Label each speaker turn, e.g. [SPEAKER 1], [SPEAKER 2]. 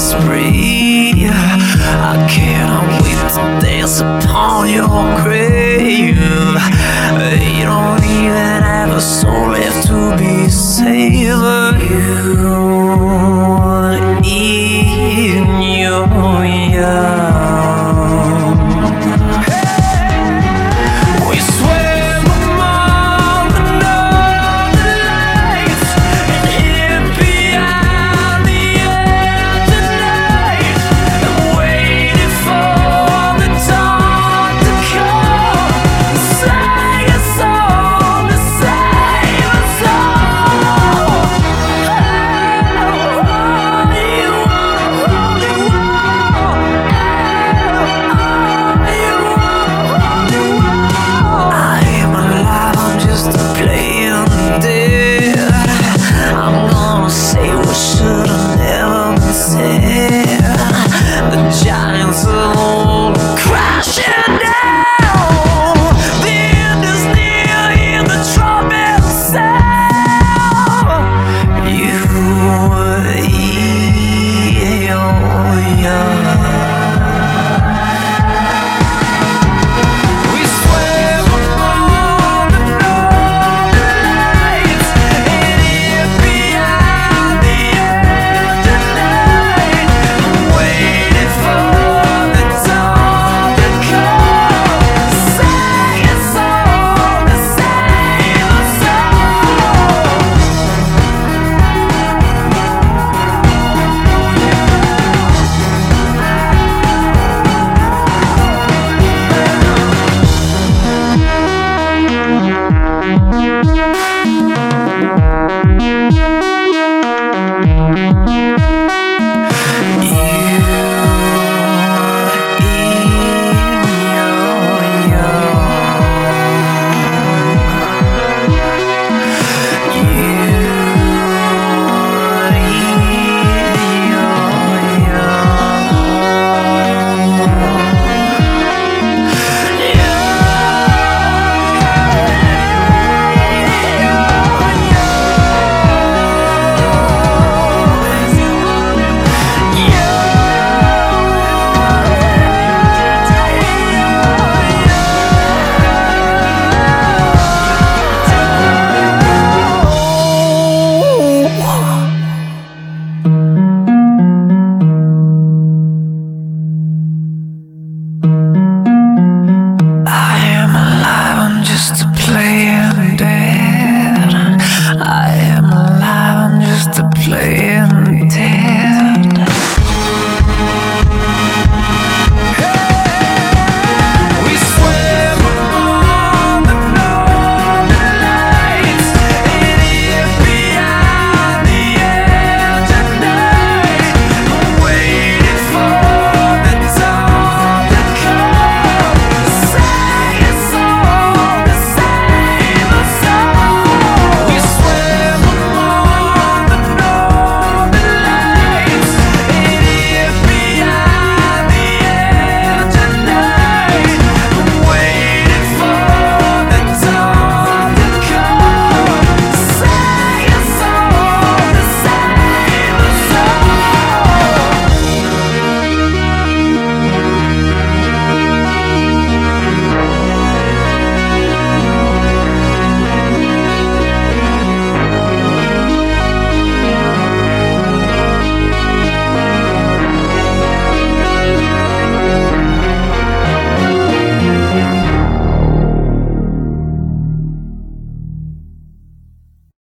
[SPEAKER 1] spree. I cannot wait to dance upon your grave. You don't even have a soul left to be saved. You in your young. We swam among the northern lights and hid behind the edge of night and waited for the dawn to come. Sang a song to save us all. I am alive, I'm just a playing dead. I'm gonna say what should've never been said.